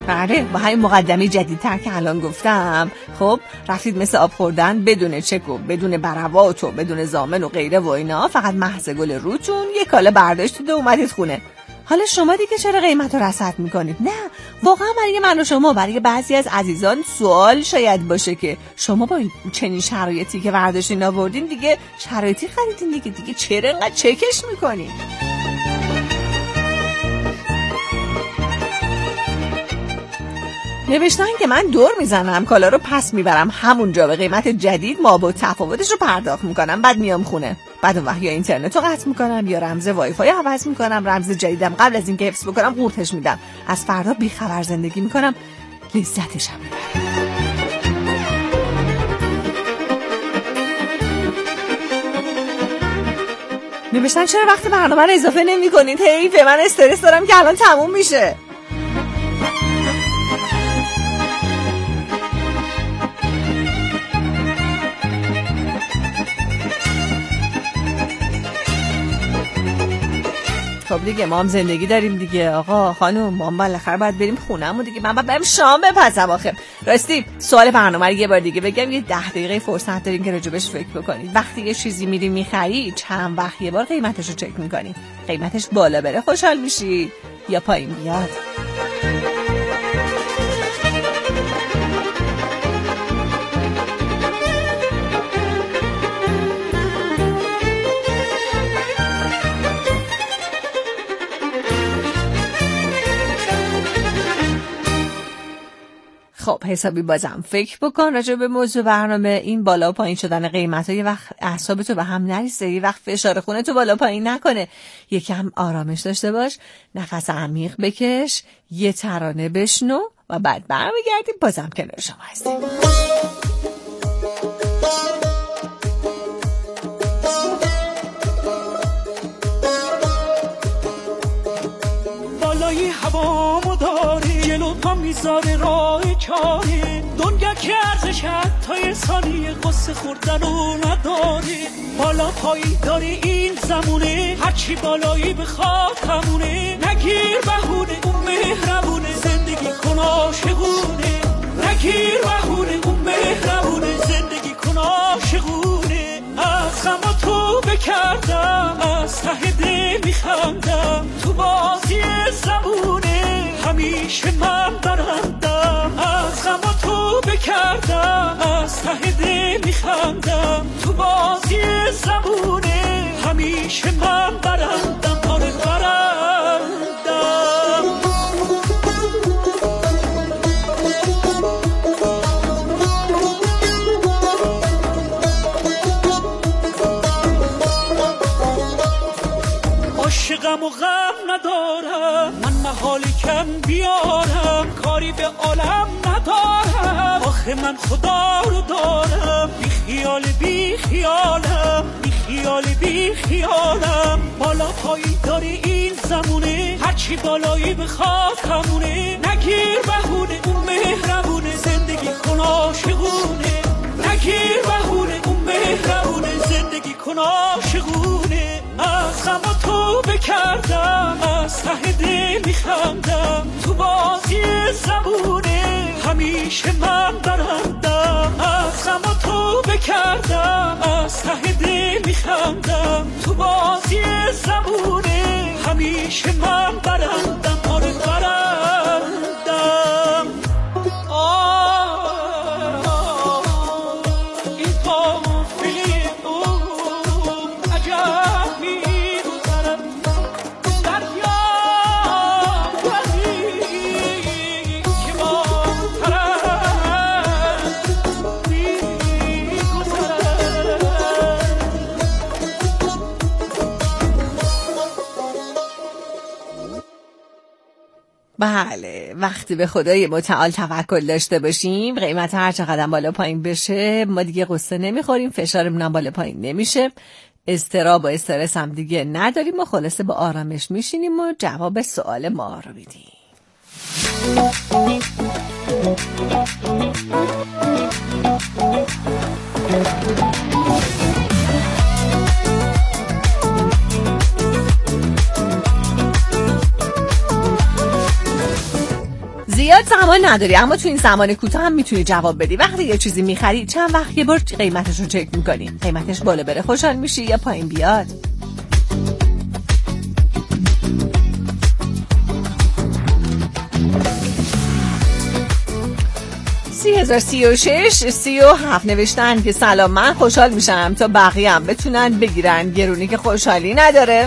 بله، با همین مقدمه جدیدتر که الان گفتم، خب رفتید مثل آب خوردن بدون چک و بدون براوات و بدون ضامن و غیره و اینا، فقط محض گل روتون یک کاله برداشتید و اومدید خونه. حالا شما دیگه چرا قیمت رو رصد میکنید؟ نه، واقعا برای من و شما، برای بعضی از عزیزان سوال شاید باشه که شما با چنین شرایطی که برداشتین آوردین دیگه شرایطی خریدین دیگه چرا انقدر چکش میکنین؟ نوشتن که من دور میزنم، کالا رو پس میبرم همونجا به قیمت جدید، ما با تفاوتش رو پرداخت میکنم، بعد میام خونه، بعد اون وقت یا اینترنت رو قطع میکنم یا رمز وای فای عوض میکنم، رمز جدیدم قبل از اینکه حفظ بکنم قورتش میدم، از فردا بیخبر زندگی میکنم، لذتش هم میبرم. نوشتن چرا وقت برنامه رو اضافه نمی کنید؟ حیفه، من استرس دارم که الان تموم میشه. خب دیگه ما هم زندگی داریم دیگه آقا خانم، ما هم بالاخره باید بریم خونه‌مون دیگه، من باید برم شام بپزم. آخه راستی سوال برنامه رو یه بار دیگه بگم، یه 10 دقیقه فرصت دارین که راجبش فکر بکنید. وقتی یه چیزی میری میخری چند وقت یه بار قیمتش رو چک میکنی؟ قیمتش بالا بره خوشحال میشی یا پایین بیاد؟ خب حسابی بازم فکر بکن راجع به موضوع برنامه. این بالا و پایین شدن قیمت ها یه وقت اعصابتو به هم نریزه، یه وقت فشار خونه تو بالا پایین نکنه. یکم آرامش داشته باش، نفس عمیق بکش، یه ترانه بشنو و بعد برمیگردیم بازم کنار شما هستیم. بالای هوامو داری، جلو پا میذاره راه چاری، دنیا که ارزش حتی ثانیه قصه خوردن رو نداری. بالا پایی داری این زمونه، هرچی بالایی بخواد همونه. نگیر بهونه اون مهربونه، زندگی کن عاشقونه. نگیر بهونه اون مهربونه، زندگی کن عاشقونه. از غم تو بکردم، از ته دل میخندم، تو بازی زمونه همیشه من برندم. از غم تو بکردم، از ته دل میخندم، تو بازی زمونه همیشه من برندم. آره برندم. عاشقم و غم ندارم، من محالی کم بیارم، کاری به عالم ندارم. آخه من خدا رو دارم، بی خیال بی خیالم، بی خیال بی خیالم. بالا پایی داری این زمونه، هرچی بالایی بخواد همونه. نگیر بهونه اون مهربونه، زندگی کن عاشقونه. نگیر بهونه اون مهربونه، زندگی کن عاشقونه. از غم تو بکردم، از ته دل میخندم، تو بازی زمونه همیشه من برندم. از غم تو بکردم، از ته دل میخندم، تو بازی زمونه همیشه من برندم. آره برندم. بله، وقتی به خدای متعال توکل داشته باشیم، قیمت هر چقدر بالا پایین بشه ما دیگه قصه نمیخوریم، فشارمون هم بالا پایین نمیشه، اضطراب و استرس هم دیگه نداریم و خلاصه با آرامش میشینیم و جواب سوال ما رو میدیم. زیاد زمان نداری، اما تو این زمان کوتاه هم میتونی جواب بدی. وقتی یه چیزی میخری چند وقت یه بار قیمتش رو چک میکنی؟ قیمتش بالا بره خوشحال میشی یا پایین بیاد؟ 3036 37 نوشتن که سلام، من خوشحال میشم تا بقیه هم بتونن بگیرن، گرونی که خوشحالی نداره.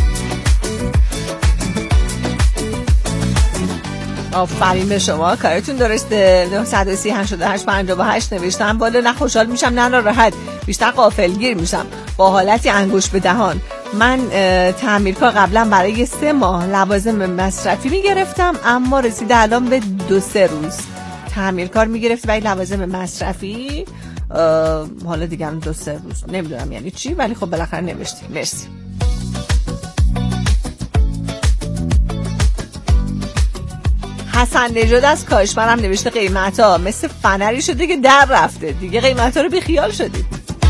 آفرین به شما، کارتون درسته. 930 88 58 نوشتن بالا نه خوشحال میشم نه ناراحت، بیشتر غافلگیر میشم با حالتی انگوش به دهان. من تعمیرکار قبلا برای 3 ماه لوازم مصرفی میگرفتم، اما رسیده الان به 2-3 روز. تعمیرکار میگرفت برای لوازم مصرفی، حالا دیگه هم 2-3 روز، نمیدونم یعنی چی، ولی خب بالاخره نوشتی. مرسی. حسن نژاد از کاشمرم نوشته قیمتا مثل فنری شده که در رفته، دیگه قیمتا رو بیخیال شدید.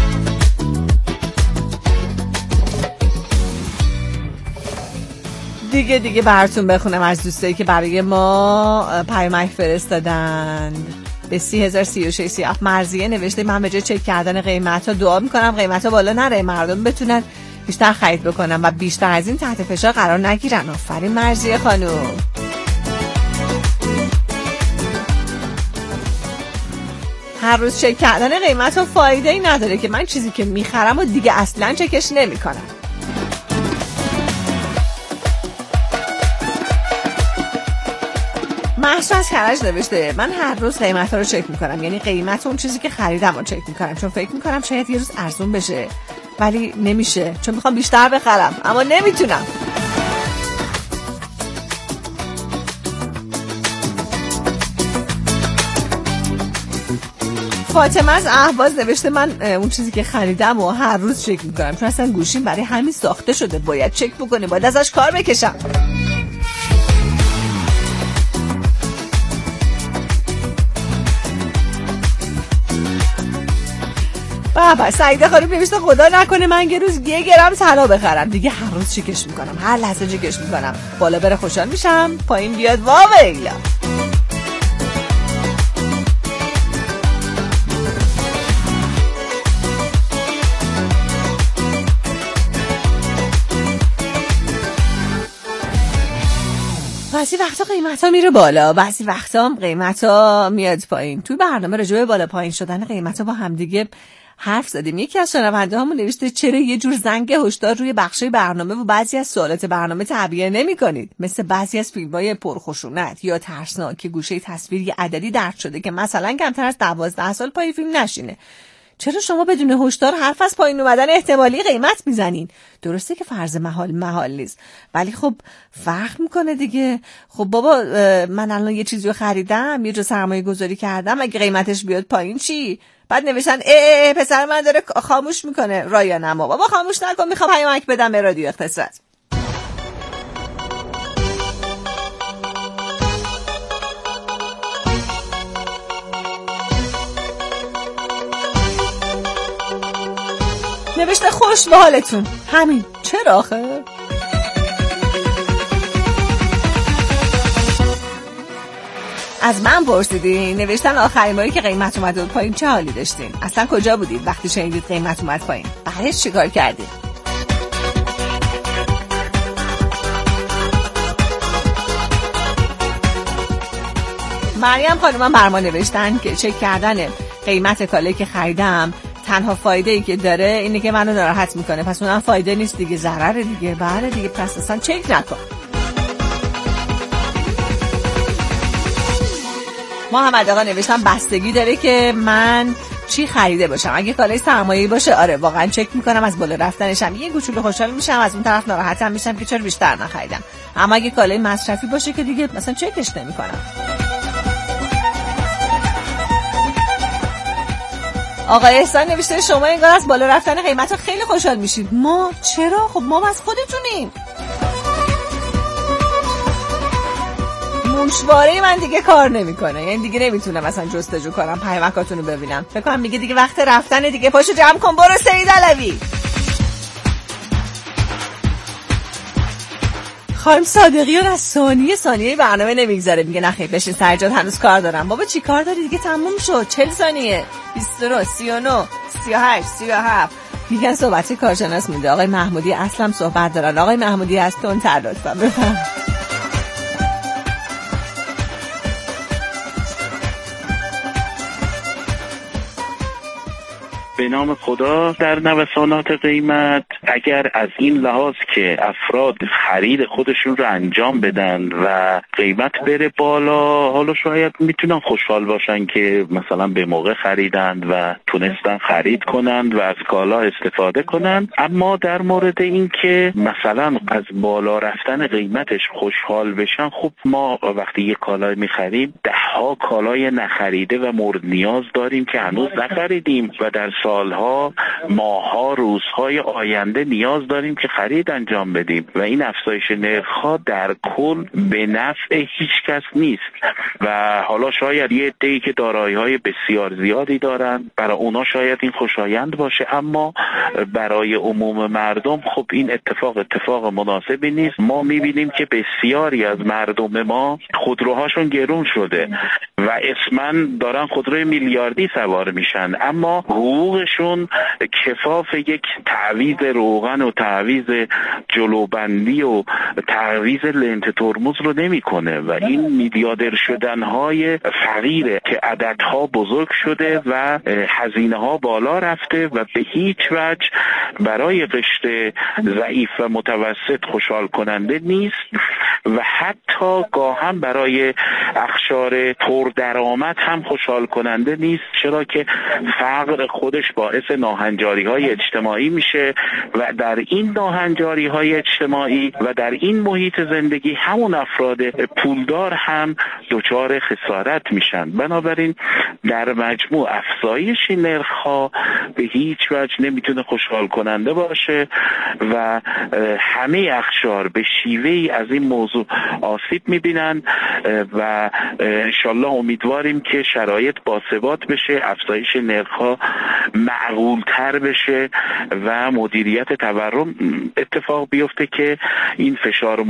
دیگه براتون بخونم از دوستایی که برای ما پیامک فرستادن. به 3036 سیاف مرزیه نوشته من به جای چک کردن قیمتا دعا میکنم قیمتا بالا نره، مردم بتونن بیشتر خرید بکنن و بیشتر از این تحت فشار قرار نگیرن. آفرین مرزیه خانم. هر روز چک کردن قیمت ها فایده ای نداره که من چیزی که میخرم و دیگه اصلا چکش نمی کنم. محسن از کرج نوشته من هر روز قیمت ها رو چک میکنم، یعنی قیمت اون چیزی که خریدم رو چک میکنم، چون فکر میکنم شاید یه روز ارزون بشه ولی نمیشه، چون میخوام بیشتر بخرم اما نمیتونم. فاطمه از اهواز نوشته من اون چیزی که خریدم و هر روز چک میکنم، چون اصلا گوشیم برای همین ساخته شده، باید چک بکنه، باید ازش کار بکشم. بابا سعیده خانم نوشته خدا نکنه من یه روز 1 گرم طلا بخرم، دیگه هر روز چکش میکنم، هر لحظه چکش میکنم، بالا بره خوشحال میشم، پایین بیاد واویلا. بعضی وقتا قیمت ها میره بالا، بعضی وقتا هم قیمت ها میاد پایین. توی برنامه راجع به بالا پایین شدن قیمت ها با هم دیگه حرف زدیم. یکی از شنونده هامون نوشته چرا یه جور زنگ هشدار روی بخشای برنامه و بعضی از سوالات برنامه تعبیه نمی کنید، مثل بعضی از فیلم‌های پرخشونت یا ترسناک که گوشه تصویر یه عددی درج شده که مثلا کمتر از 12 سال پای فیلم نشینه. چرا شما بدون هشدار حرف از پایین اومدن احتمالی قیمت میزنین؟ درسته که فرض محال نیست، ولی خب فرق میکنه دیگه. خب بابا من الان یه چیزی رو خریدم، یه جا سرمایه گذاری کردم، اگه قیمتش بیاد پایین چی؟ بعد نوشتن پسر من داره خاموش میکنه رایانما. بابا خاموش نکن، میخوام پیامک بدم به رادیو اقتصاد. نوشته خوش به حالتون. همین. چرا آخه؟ از من پرسیدین. نوشتن آخرین باری که قیمت اومد بود پایین چه حالی داشتین؟ اصلا کجا بودید وقتی شنیدید قیمت اومد پایین؟ بعدش چیکار کردید؟ مریم خانومم بر ما نوشتن که چک کردن قیمت کالایی که خریدم تنها فایده ای که داره اینه که منو ناراحت میکنه، پس اونم فایده نیست دیگه، ضرره دیگه. بله دیگه، پس اصلا چک نکن. محمد آقا نوشتم بستگی داره که من چی خریده باشم. اگه کالای سرمایه‌ای باشه آره واقعا چک میکنم، از بالا رفتنشم یه کوچولو خوشحال میشم، از اون طرف ناراحتم میشم که چرا بیشتر نخریدم. اما اگه کالای مصرفی باشه که دیگه مثلا چکش نمیکنم. آقا احسان نوشته شما انگار از بالا رفتن قیمت خیلی خوشحال میشید. ما چرا؟ خب ما از خودتونیم. موشواره من دیگه کار نمیکنه، یعنی دیگه نمیتونم مثلا جستجو کنم پیامکاتون رو ببینم. فکر کنم دیگه وقت رفتن دیگه. پاشو جمع کن برو سید علوی. خانم صادقیان از ثانیه برنامه نمیگذاره، میگه نخیر بشین سرجاد هنوز کار دارم. بابا چی کار داری دیگه؟ تموم شد. 40 ثانیه، 29 39 38 37. میگن صحبت کارشناس مونده. آقای محمودی اصلا صحبت دارن. آقای محمودی از تون لطفا بفرمایید. به نام خدا، در نوسانات قیمت اگر از این لحاظ که افراد خرید خودشون رو انجام بدن و قیمت بره بالا، حالا شاید میتونن خوشحال باشن که مثلا به موقع خریدند و تونستن خرید کنند و از کالا استفاده کنند. اما در مورد این که مثلا از بالا رفتن قیمتش خوشحال بشن، خب ما وقتی یک کالا میخریم 10 کالای نخریده و مورد نیاز داریم که هنوز نخریدیم و در سالها، ماهها، روزهای آینده نیاز داریم که خرید انجام بدیم و این افزایش نرخ‌ها در کل به نفع هیچ کس نیست و حالا شاید یه عده‌ای که دارایی‌های بسیار زیادی دارن برای اونا شاید این خوشایند باشه، اما برای عموم مردم خب این اتفاق مناسبی نیست. ما می‌بینیم که بسیاری از مردم ما خودروهاشون گرون شده و اسماً دارن خودروی میلیاردی سوار میشن، اما حقوقشون کفاف یک تعویض روغن و تعویض جلوبندی و تعویض لنت ترمز رو نمیکنه و این میلیاردر شدنهای فقیره که عددها بزرگ شده و هزینه ها بالا رفته و به هیچ وجه برای قشر ضعیف و متوسط خوشحال کننده نیست و حتی گاهم برای اقشار پردرآمد هم خوشحال کننده نیست، چرا که فقر خودش باعث ناهنجاری‌های اجتماعی میشه و در این ناهنجاری‌های اجتماعی و در این محیط زندگی همون افراد پولدار هم دچار خسارت میشن. بنابراین در مجموع افزایش نرخ‌ها به هیچ وجه نمیتونه خوشحال کننده باشه و همه اقشار به شیوهی از این موضوع آسیب میبینن و انشالله امیدواریم که شرایط باثبات بشه، افزایش نرخ‌ها معقول‌تر بشه و مدیریت تورم اتفاق بیفته که این فشار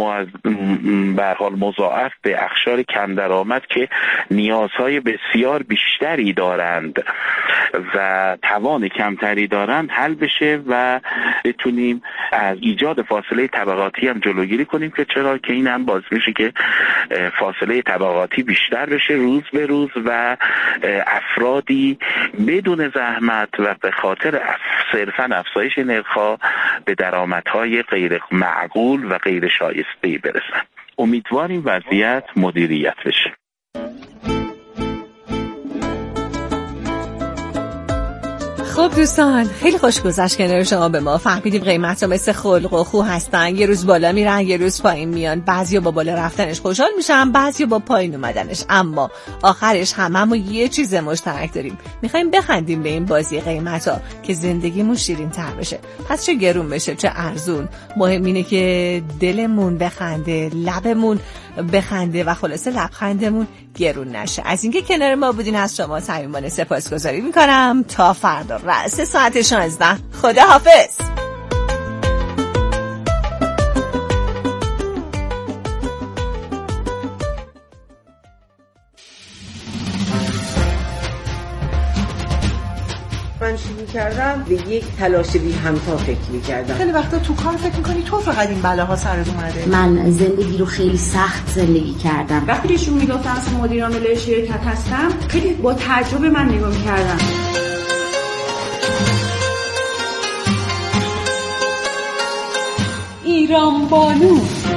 به هر حال مضاعف به اقشار کم درآمد که نیازهای بسیار بیشتری دارند و توان کمتری دارند حل بشه و بتونیم از ایجاد فاصله طبقاتی هم جلوگیری کنیم که چرا که این هم باعث میشه که فاصله طبقاتی بیشتر بشه روز به روز و افرادی بدون زحمت و به خاطر صرفاً افزایش نرخ‌ها به درآمدهای غیر معقول و غیر شایسته‌ای برسن. امیدواریم وضعیت مدیریت بشه. خب دوستان، خیلی خوش گذشت کنار شما. به ما فهمیدیم قیمت ها مثل خلق و خو هستن، یه روز بالا میرن یه روز پایین میان. بعضیا با بالا رفتنش خوشحال میشن، بعضیا با پایین اومدنش، اما آخرش هممون یه چیز مشترک داریم، میخوایم بخندیم به این بازی قیمت ها که زندگیمون شیرین تر بشه. پس چه گرون بشه چه ارزون، مهم اینه که دلمون بخنده، لبمون بخنده و خلاصه لبخندمون گرون نشه. از اینکه کنار ما بودین از شما صمیمانه سپاسگزاری میکنم. تا فردا رأس ساعت 16. خدا حافظ. من شروع کردم به یک تلاش بی همتا فکر می‌کردم. خیلی وقتا تو کار فکر می‌کنی تو فقط این بلاها سرت اومده. من زندگی رو خیلی سخت زندگی کردم. وقتی ایشون میگفتن اصلا مدیر عامل شرکت هستم، خیلی با تعجب من نگاه می‌کردم. ایران بانو.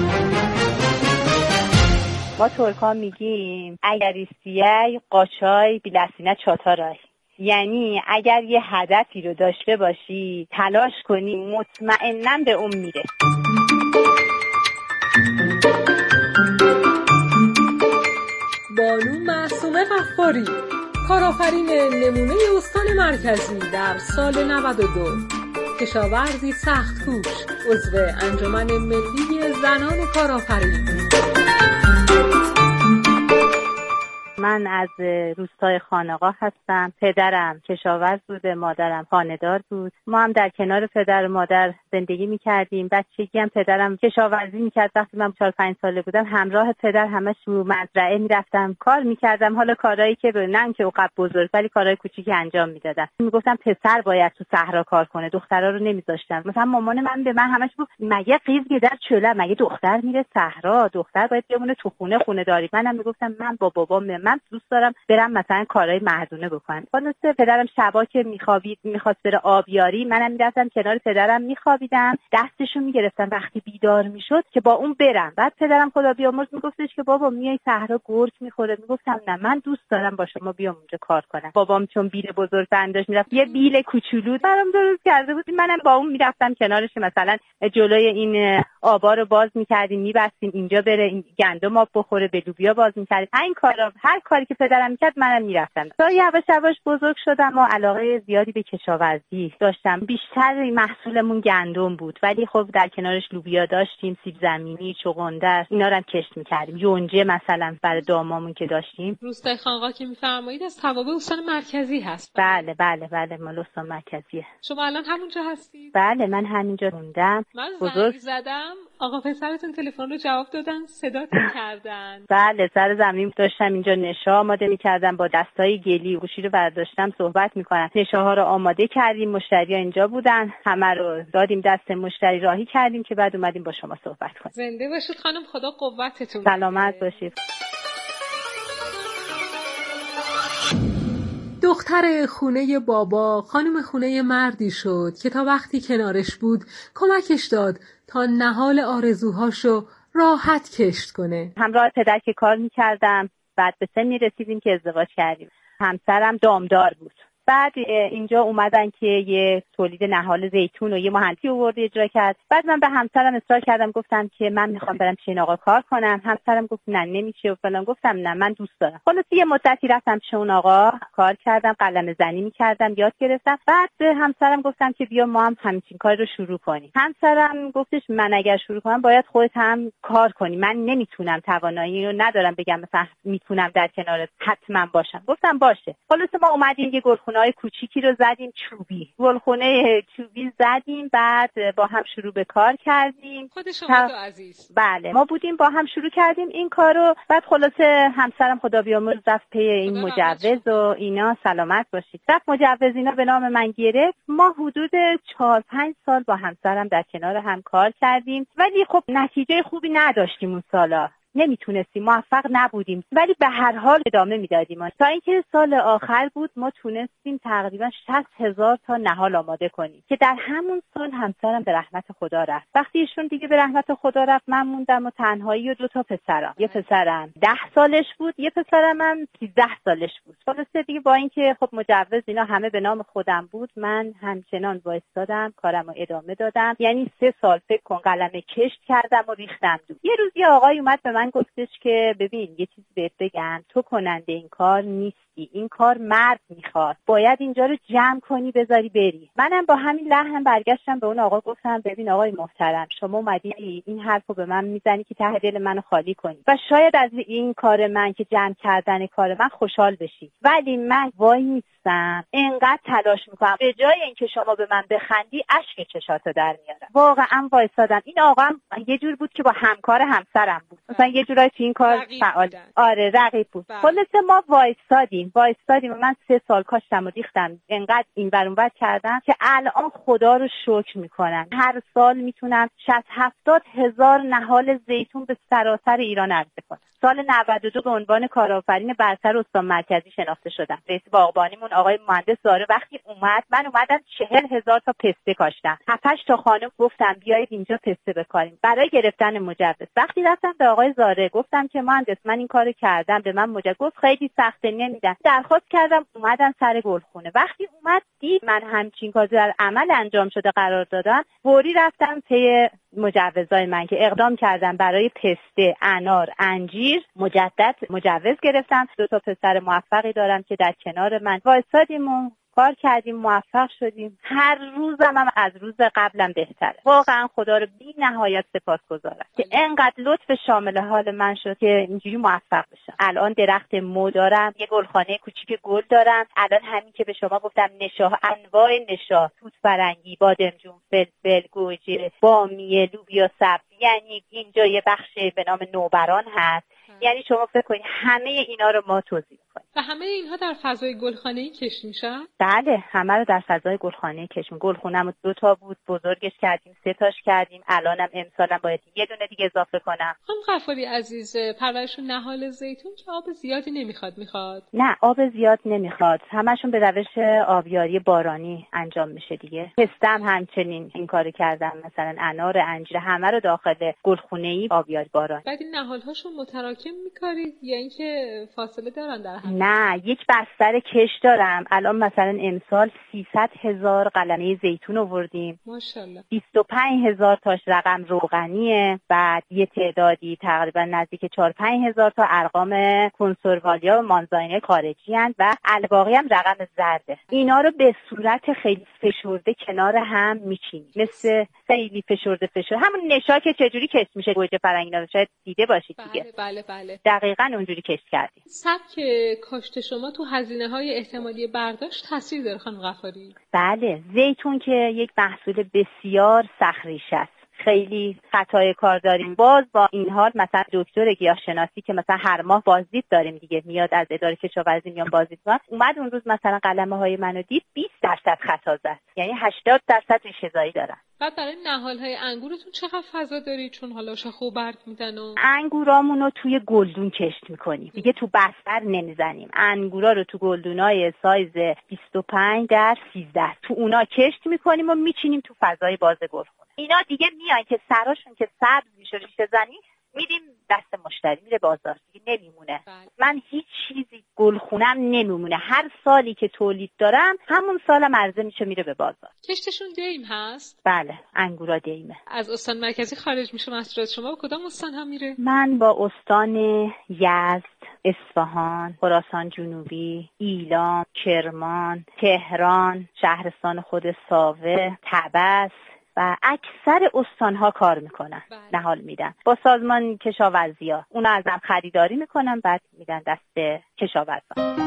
ما ترکا میگیم اگر ایستیای قاچای بیلسینه چاتارای، یعنی اگر یه هدفی رو داشته باشی تلاش کنی مطمئناً به اون میره. بانو معصومه غفاری، کارآفرین نمونه استان مرکزی در سال 92، کشاورزی سخت کوش، عضو انجمن ملی زنان کارآفرین. من از روستای خانقاه هستم. پدرم کشاورز بوده، مادرم خانه‌دار بود. ما هم در کنار پدر و مادر زندگی می‌کردیم. بچگی هم پدرم کشاورزی می‌کرد. وقتی من 4-5 ساله بودم همراه پدر همش رو مزرعه می‌رفتم، کار می‌کردم. حالا کارهایی که نه که اوقات بزرگ ولی کارهای کوچیکی انجام می‌دادم. میگفتم پسر باید تو صحرا کار کنه، دخترا رو نمی‌ذاشتم. مثلا مامان من به من همش گفت مگه قیز در چله، مگه دختر میره صحرا، دختر باید بمونه تو خونه داری. منم میگفتم من با بابام من دوست دارم برم مثلا کارهای مردونه بکنم. خلاصه پدرم شبا که میخوابید میخواست بره آبیاری، منم میرفتم کنار پدرم میخوابیدم، دستشو میگرفتم وقتی بیدار میشد که با اون برم. بعد پدرم خدا بیامرز میگفتش که بابا میای صحرا گرگ میخوره. میگفتم نه من دوست دارم با شما بیام اونجا کار کنم. بابام چون بیل بزرگ بنداش میرفت، یه بیل کوچولو برام درست کرده بود، منم با اون میرفتم کنارش، مثلا جلوی این آبا رو باز میکردیم میبستیم اینجا بره این گندم آب بخوره، به لوبیا باز میکردیم. این کارا هر کاری که پدرم میکرد منم میرفتم. تا یواش یواش بزرگ شدم و علاقه زیادی به کشاورزی داشتم. بیشتر محصولمون گندم بود ولی خب در کنارش لوبیا داشتیم، سیب زمینی، چغندر، اینا رو هم کشت میکردیم. یونجه مثلا برای دامامون که داشتیم. روستای خانقاه که میفرمایید از توابع استان مرکزی هست؟ بله مال استان مرکزیه. شما الان همونجا هستید؟ بله من همینجا موندم. من زنگ زدم آقا پسرتون تلفن رو جواب دادن، صداتون کردن. بله سر زمین داشتم اینجا نشا آماده می‌کردم، با دستای گلی گوشی رو برداشتم صحبت می‌کنم. نشاها رو آماده کردیم، مشتری‌ها اینجا بودن، همه رو دادیم دست مشتری، راهی کردیم که بعد اومدیم با شما صحبت کنیم. زنده باشید خانم، خدا قوتتون. سلامت باشید. دختر خونه بابا خانم خونه مردی شد که تا وقتی کنارش بود کمکش داد تا نهال آرزوهاشو راحت کشت کنه. همراه پدر که کار می‌کردم، بعد به سنی رسیدیم که ازدواج کردیم. همسرم دامدار بود. بعد اینجا اومدن که یه تولید نهال زیتون و یه مهندسی آورد اجرا کرد. بعد من به همسرم اصرار کردم، گفتم که من میخوام برم پیش این آقا کار کنم. همسرم گفت نه نمیشه و فلان. گفتم نه من دوست دارم. خلاص یه مدتی رفتم پیش اون آقا کار کردم، قلم زنی میکردم، یاد گرفتم. بعد همسرم گفتم که بیا ما هم همین کار رو شروع کنیم. همسرم گفتش من اگر شروع کنم باید خودت هم کار کنی، من نمیتونم، توانایی رو ندارم بگم مثلا میتونم در کنارت حتما باشم. گفتم باشه. خلاص ما اومدیم یه گلخونه‌های کوچیکی رو زدیم، چوبی، گلخونه چوبی زدیم. بعد با هم شروع به کار کردیم. خود شما دو عزیز؟ بله ما بودیم با هم شروع کردیم این کارو. بعد خلاصه همسرم خدا بیامرز رفت پی این مجوز و اینا، سلامت باشید، رفت مجوز اینا به نام من گرفت. ما حدود 4-5 سال با همسرم در کنار هم کار کردیم ولی خب نتیجه خوبی نداشتیم اون سالا، نمیتونستیم، موفق نبودیم، ولی به هر حال ادامه میدادیم تا اینکه سال آخر بود ما تونستیم تقریبا 60,000 تا نهال آماده کنیم که در همون سال همسرم به رحمت خدا رفت. وقتی ایشون دیگه به رحمت خدا رفت من موندم و تنهایی و 2 تا پسرم. یه پسرم 10 سالش بود، یه پسرم هم 13 سالش بود. خلاص دیگه با اینکه خب مجوز اینا همه به نام خودم بود، من همچنان وایستادم، کارمو ادامه دادم. یعنی 3 سال فکر کن قلم کشت کردم و ریختم دو. یه روز یه آقای اومد به من گفتش که ببین یه چیزی بهت بگم، تو کننده این کار نیستی، این کار مرد میخواد، باید اینجا رو جمع کنی بذاری بری. منم با همین لحن برگشتم به اون آقا گفتم ببین آقای محترم، شما اومدی این حرفو به من میزنی که ته دل منو خالی کنی و شاید از این کار من که جمع کردن کار من خوشحال بشی، ولی من وای نیستم، اینقدر تلاش میکنم، به جای اینکه شما به من بخندی اشک چشاتو در میارم. واقعا وایسادم. این آقا هم یه جور بود که با همکار همسرم بود، مثلا یه جورایی تو این کار فعال، آره رقیب بود. خلاص ما وایسادیم و من 3 سال کاشتم و ریختم، انقدر این ور اون ور کردم که الان خدا رو شکر میکنم هر سال میتونم 60-70 هزار نهال زیتون به سراسر ایران عرضه کنم. سال 92 به عنوان کارآفرین برتر استان مرکزی شناخته شدم. رئیس باغبانیمون آقای مهندس زاره وقتی اومد، من اومدم 40,000 تا پسته کاشتم. 7-8 تا خانم گفتم بیایید اینجا پسته بکاریم برای گرفتن مجوز. وقتی رفتم به آقای زاره گفتم که مهندس من این کارو کردم، به من مجوز، گفت خیلی سخته نمیدن. درخواست کردم، اومدن سر گلخونه. وقتی اومد دید من همچین کاری در عمل انجام شده قرار دادم، فوری رفتم پی مجوزای من که اقدام کردم برای پسته، انار، انجیر مجدد مجوز گرفتم. 2 تا پسر موفقی دارم که در کنار من وایسادیم و کار کردیم، موفق شدیم. هر روزم هم از روز قبلم بهتره. واقعا خدا رو بی نهایت سپاسگزارم که انقدر لطف شامل حال من شد که اینجوری موفق بشم. الان درخت مو دارم، یه گلخانه کوچیک گل دارم. الان همین که به شما گفتم نشا، انواع نشا، توت فرنگی، بادمجون، فلفل، گوجه، بامیه، لوبیا سبزی، یعنی اینجا یه بخش به نام نوبران هست. یعنی شما فکر کنید همه اینا رو ما توزیع کنیم. و همه اینها در فضای گلخانه‌ای کشت میشن؟ بله، همه رو در فضای گلخانه‌ای کشیم. گلخونه‌مون 2 تا بود، بزرگش کردیم 3 تاش کردیم. الانم امسالم باید یه دونه دیگه اضافه کنم. خانم غفاری عزیز، پرورش نهال زیتون که آب زیادی نمیخواد؟ نه، آب زیاد نمیخواد. همشون به روش آبیاری بارانی انجام میشه دیگه. پستم همچنین این کارو کردم، مثلا انار، انجیر، همه رو داخل گلخونه‌ای آبیاری بارانی. بعد این نهال‌هاشون متراکم می‌کارید یا اینکه فاصله دارن در هم؟ نه، یک بستر کش دارم. الان مثلا امسال 300,000 قلمه زیتون آوردیم. ماشاءالله. 25,000 تاش رقم روغنیه. بعد یه تعدادی تقریبا نزدیک 4-5,000 تا ارقام کنسروالیا و مانزاینه خارجی هستند و الباقی هم رقم زرده. اینا رو به صورت خیلی فشرده کنار هم میچینیم، مثل خیلی فشرده همون نشا که چجوری کشت میشه گوجه فرنگی رو شاید دیده باشید دیگه. بله. دقیقاً اونجوری کشت کردیم. سبک کاشت شما تو هزینه‌های احتمالی برداشت تاثیر داره خانم غفاری؟ بله، زیتون که یک محصول بسیار سخت‌ریشه است. خیلی خطای کار داریم. باز با این حال مثلا دکتر گیاهشناسی که مثلا هر ماه بازدید داریم دیگه، میاد از اداره کشاورزی میان بازدید کنن، اومد اون روز مثلا قلمه‌های منو دید 20% خطا زد، یعنی 80% ریشه‌زایی دارن. بعد برای نهال‌های انگورتون چقدر فضا دارید؟ چون حالا شاخه و برگ میدن و انگورامون رو توی گلدون کشت میکنیم دیگه، تو بستر نمیزنیم. انگورا رو تو گلدونای سایز 25x13 تو اونا کشت میکنیم و میچینیم تو فضای باز گلخونه. اینا دیگه میان که سراشون که سبز میشه ریشه زنی میدیم دست مشتری، میره بازار دیگه نمیمونه. من هیچ چیزی گلخونم نمیمونه. هر سالی که تولید دارم همون سالم عرضه میشه میره به بازار. کشتشون دیم هست؟ بله، انگورا دیمه. از استان مرکزی خارج میشه محصولات شما؟ به کدام استان هم میره؟ من با استان یزد، اصفهان، خراسان جنوبی، ایلام، کرمان، تهران، شهرستان خود ساوه، طبس و اکثر استانها کار میکنن. نهال میدن با سازمان کشاورزی‌ها. اونا ازم خریداری میکنن، بعد میدن دست کشاورزان.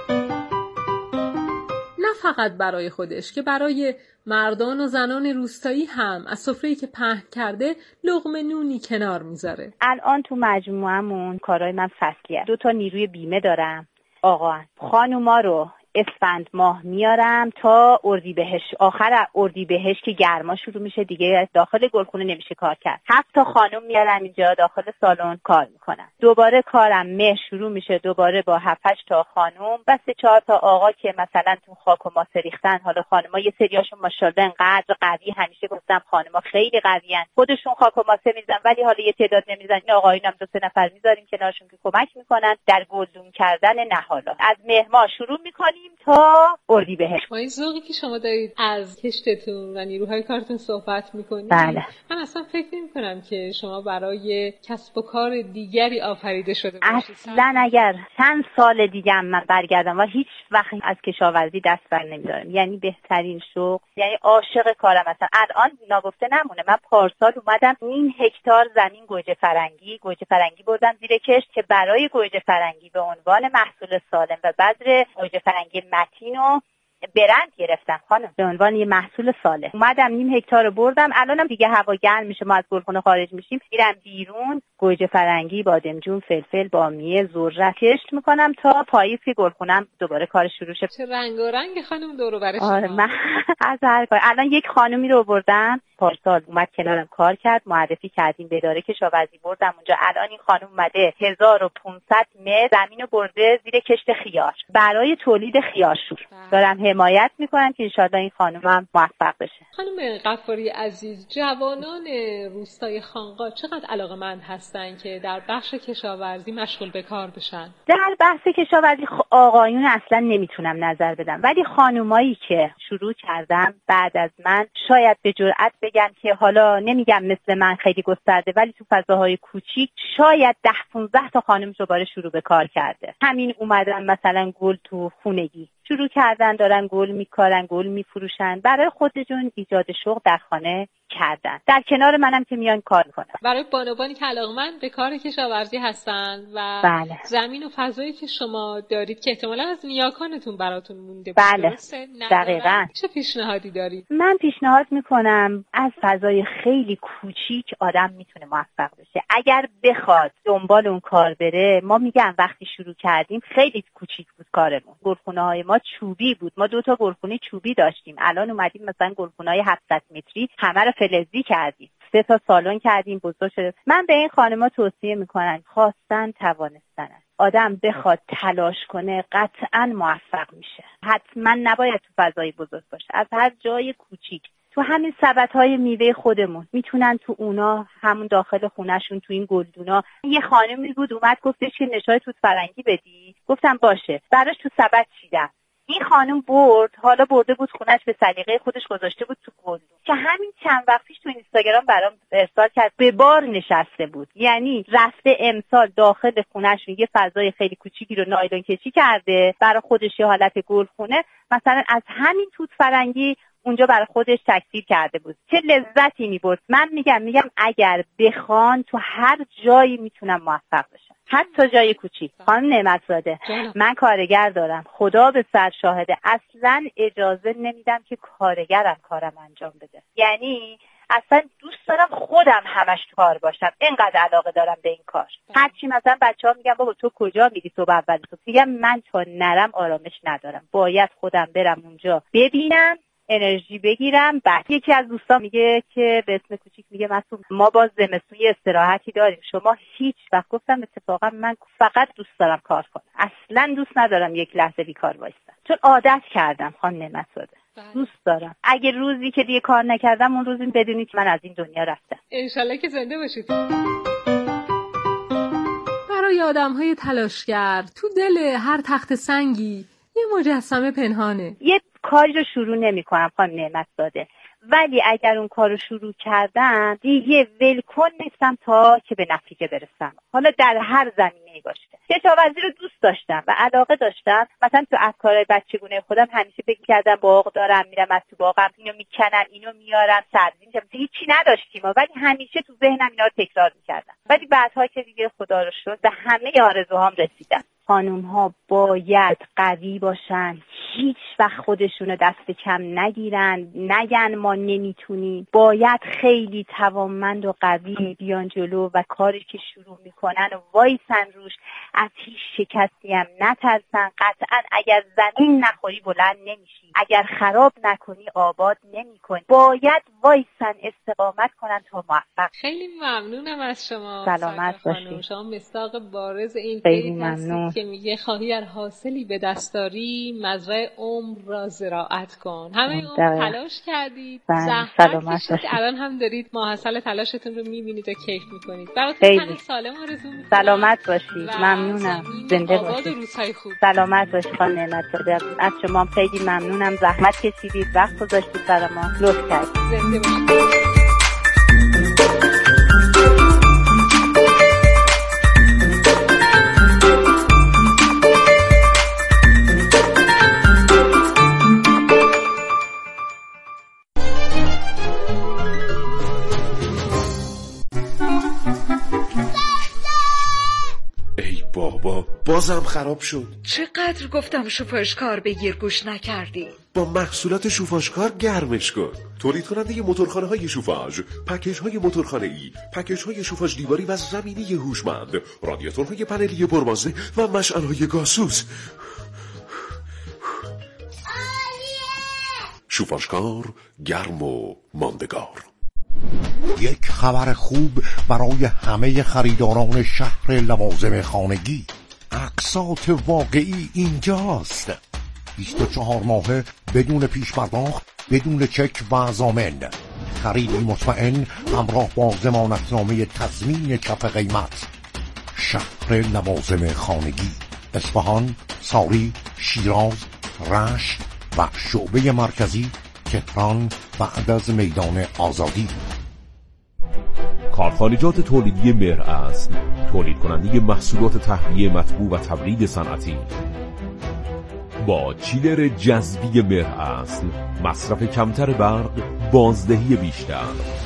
نه فقط برای خودش که برای مردان و زنان روستایی هم از سفره‌ای که پهن کرده لقمه نونی کنار میذاره. الان تو مجموعمون کارهای من فصلیه. 2 تا نیروی بیمه دارم. آقا خانوما رو اسفند ماه میارم تا اردیبهشت، آخر اردیبهشت که گرما شروع میشه دیگه داخل گلخونه نمیشه کار کرد. 7 تا خانم میارم اینجا داخل سالن کار میکنن. دوباره کارم مه شروع میشه، دوباره با 7-8 تا خانم و 3-4 تا آقا که مثلا تو خاک و ماسه ریختن. حالا خانم‌ها یه سریاشون ماشاءالله انقدر قوی، همیشه گفتم خانم‌ها خیلی قویان، خودشون خاک و ماسه میزنن، ولی حالا یه تعداد نمیزنن. این آقایونم 2-3 نفر میذاریم کنارشون که کمک میکنن در گلدون کردن نهالا. از مه ماه شروع میکنیم تا اردیبهشت. با این ذوقی که شما دارید از کشتتون و نیروهای کارتون صحبت میکنید، بله. من اصلا فکر نمی‌کنم که شما برای کسب و کار دیگری آفریده شده باشید. اصلا اگر چند سال دیگه هم من برگردم و هیچ وقت از کشاورزی دست بر نمیدارم، یعنی بهترین شغل، یعنی عاشق کارم. مثلا الان ناگفته نمونه، من پارسال اومدم 0.5 هکتار زمین گوجه فرنگی بردم زیر کشت که برای گوجه فرنگی به عنوان محصول سالم و بذر گوجه فرنگی متین و برند گرفتم خانم، به عنوان یه محصول سالم اومدم 0.5 هکتار رو بردم. الانم دیگه هوا گرم میشه، ما از گلخونه خارج میشیم، میرم بیرون گوجه فرنگی، بادمجون، فلفل، بامیه، ذره کشت میکنم تا پاییز که گلخونم دوباره کار شروع شه. چه رنگارنگ خانم دور و برش. آره، من از هر کار. الان یک خانومی رو بردم پارسال اومد کنارم کار کرد، معرفی کردیم به اداره کشاورزی، بردم اونجا. الان این خانم اومده 1500 متر زمینو برده زیر کشت خیار برای تولید خیارشور. دارم حمایت میکنم که انشالله این خانمم موفق بشه. خانم غفاری عزیز، جوانان روستای خانقا چقدر علاقه‌مند هستن که در بخش کشاورزی مشغول به کار بشن؟ در بحث کشاورزی آقایون اصلا نمیتونم نظر بدم، ولی خانومایی که شروع کردم بعد از من شاید به جرئت بگم که حالا نمیگم مثل من خیلی گسترده، ولی تو فضاهای کوچیک شاید 10-15 تا خانم دوباره شروع به کار کرده. همین اومدن مثلا گل تو خونگی شروع کردن دارن گل میکارن، گل میفروشن، برای خودشون ایجاد شغل در خانه کردن، در کنار منم که میان کار کنن. برای بانوانی که علاقه‌مند به کار کشاورزی هستن و بله. زمین و فضایی که شما دارید که احتمالاً از نیاکانتون براتون مونده. بله دقیقاً. چه پیشنهادی دارید؟ من پیشنهاد میکنم از فضای خیلی کوچیک آدم میتونه موفق بشه اگر بخواد دنبال اون کار بره. ما میگم وقتی شروع کردیم خیلی کوچیک بود کارمون، گلخونه های ما چوبی بود، ما 2 تا گلخونه چوبی داشتیم، الان اومدیم مثلا گلخونه های 700 متری همه رو فلزی کردیم، 3 تا سالن کردیم، بزرگ شده. من به این خانم‌ها توصیه میکنم خواستن توانستن. آدم بخواد تلاش کنه قطعاً موفق میشه. حتما نباید تو فضای بزرگ باشه، از هر جای کوچیک تو همین سبدهای میوه خودمون میتونن تو اونا همون داخل خونهشون تو این گلدونا. یه خانمی بود اومد گفتش که نشای توت فرنگی بدی، گفتم باشه، براش تو سبد چیدم. این خانم حالا برده بود خونش، به سلیقه خودش گذاشته بود تو گلدون که همین چند وقت پیش تو اینستاگرام برام ارسال کرد، به بار نشسته بود. یعنی رفته امسال داخل خونش یه فضای خیلی کوچیکی رو نایلون کشی کرده برای خودش، یه حالت گلخونه مثلا از همین توت فرنگی اونجا برای خودش تکثیر کرده بود. چه لذتی می‌برد. من میگم اگر بخوان تو هر جایی میتونن موفق بشن، حتی جای کوچیک. خانم نعمت‌زاده، من کارگر دارم، خدا به سر شاهده، اصلا اجازه نمیدم که کارگرم کارم انجام بده. یعنی اصلا دوست دارم خودم همش کار باشم، اینقدر علاقه دارم به این کار. هرچی مثلا بچه‌ها میگن بابا تو کجا میری صبح اول صبح، میگم من تا نرم آرامش ندارم، باید خودم برم اونجا ببینم، انرژی بگیرم. بعد یکی از دوستان میگه که به اسم کوچیک میگه مسعود ما باز زمستون استراحتی داریم، شما هیچ وقت. گفتم اتفاقا من فقط دوست دارم کار کنم، اصلا دوست ندارم یک لحظه بیکار وایسم، چون عادت کردم. خانم نعمت‌زاده دوست دارم اگه روزی که دیگه کار نکردم اون روزی بدونید که من از این دنیا رفتم. انشالله که زنده باشید. برای آدم‌های تلاشگر تو دل هر تخت سنگی یه مجسمه پنهانه. یه کاری رو شروع نمی‌کنم خانم نعمت‌زاده، ولی اگر اون کار رو شروع کردم دیگه ولکن نیستم تا که به نتیجه برسم. حالا در هر زمینه‌ای باشه. کشاورزی رو دوست داشتم و علاقه داشتم. مثلا تو افکار بچگونه خودم همیشه فکر کردم باغ دارم، میرم از تو باغم اینو میکنم، اینو میارم، سبزی میشم. هیچی نداشتیم ولی همیشه تو ذهنم اینا رو تکرار میکردم. ولی بعدها که دیگه خدا رو شکر به همه آرزوهام رسیدم. خانوم‌ها باید قوی باشن، هیچ وقت خودشونو دست کم نگیرن، نگن ما نمیتونیم. باید خیلی توانمند و قوی بیان جلو و کاری که شروع میکنن و وایسن روش، از هیچ شکستی هم نترسن. قطعا اگر زمین نخوری بلند نمیشی، اگر خراب نکنی آباد نمیکنی. باید وایسن، استقامت کنن تا موفق. خیلی ممنونم از شما. سلامت باشید. شما مصداق بارز این خیلی ممنون که میگه خواهی هر حاصلی به دست داری مزرعه عمر را زراعت کن. همه عمر تلاش کردید، زحمت کشیدید، الان هم دارید ماحصل تلاشتون رو میبینید و کیف میکنید. براتون تن سالم آرزو میکنم. سلامت باشید. ممنونم. زنده باشید. روزهای خوب. سلامت باشید خانم نعمت‌زاده. از شما خیلی ممنونم. زحمت کشیدید، وقت گذاشتید برای ما. لطف کردید. زنده باشید. بابا بازم خراب شد. چقدر گفتم شوفاژکار بگیر گوش نکردی. با محصولات شوفاژکار گرمش کن. تولید کننده موتورخانه‌های شوفاژ، پکیج‌های موتورخانه‌ای، پکیج‌های شوفاژ دیواری و زمینی هوشمند، رادیاتورهای پنلی پربازه و مشعل‌های گازسوز. شوفاژکار گرم و ماندگار. یک خبر خوب برای همه خریداران شهر لوازم خانگی. اقساط واقعی اینجاست. 24 ماهه بدون پیش پرداخت، بدون چک و ضامن. خریدی مطمئن همراه با ضمانتنامه تضمین کف قیمت. شهر لوازم خانگی، اصفهان، ساری، شیراز، رشت و شعبه مرکزی تهران بعد از میدان آزادی. کارخانجات تولیدی مهر است، تولید کننده محصولات تهویه مطبوع و تبرید صنعتی. با چیلر جذبی مهر اصل، مصرف کمتر برق، بازدهی بیشتر.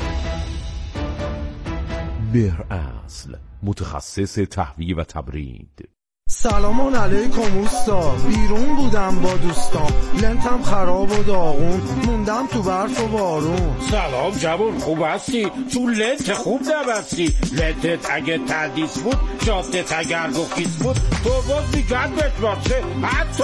مهر اصل، متخصص تهویه و تبرید. سلام علیکم اوستا، بیرون بودم با دوستان، لنتم خراب و داغون، موندم تو برف و بارون. سلام جوون، خوب هستی؟ تو لنت خوب نبستی. لنتت اگه تندیس بود، جادت اگر رخیص بود، تو باز میگرد بتمارچه حتی